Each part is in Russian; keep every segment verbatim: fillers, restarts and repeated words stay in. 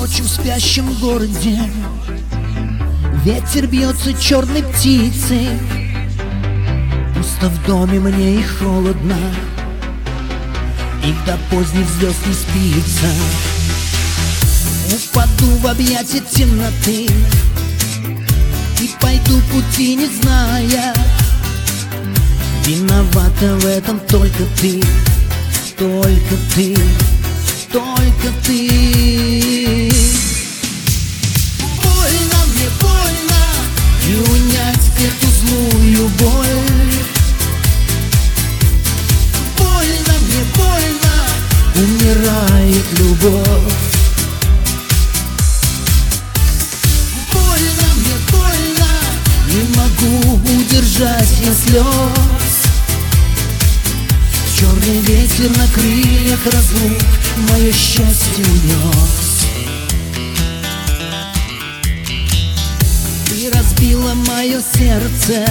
Ночью в спящем городе ветер бьется черной птицей. Пусто в доме мне и холодно, и до поздних звезд не спится. Упаду в объятия темноты и пойду пути не зная. Виновата в этом только ты, только ты, только ты. Больно мне, больно, и унять эту злую боль. Больно мне, больно, умирает любовь. Больно мне, больно, не могу удержать я слез. Черный ветер на крыльях разлук мое счастье унес. Ты разбила мое сердце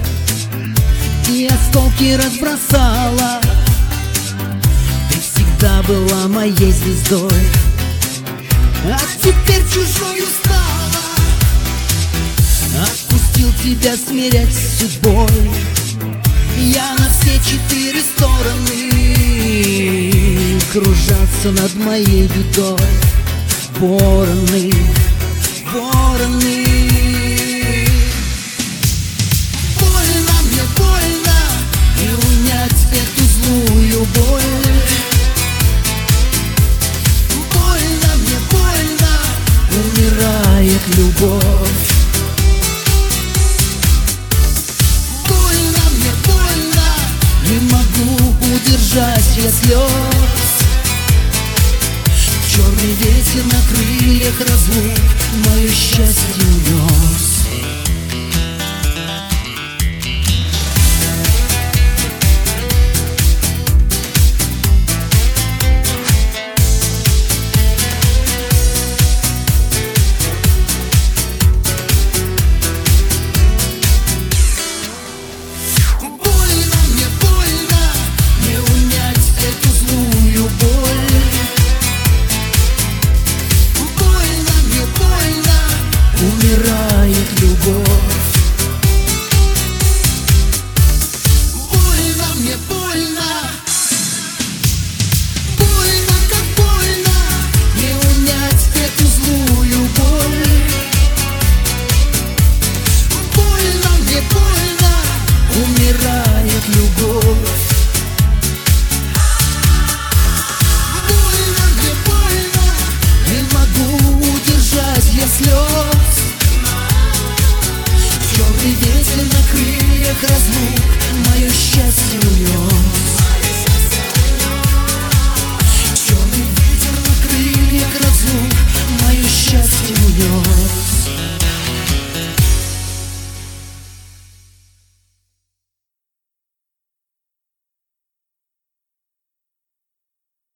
и осколки разбросала. Ты всегда была моей звездой, а теперь чужою стала. Отпустил тебя смирять с судьбой я на все четыре стороны. Кружатся над моей бедой вороны, вороны. Больно мне, больно, и унять эту злую боль. Больно мне, больно, умирает любовь. Не могу удержать я слез. Черный ветер на крыльях разлук мое счастье унес.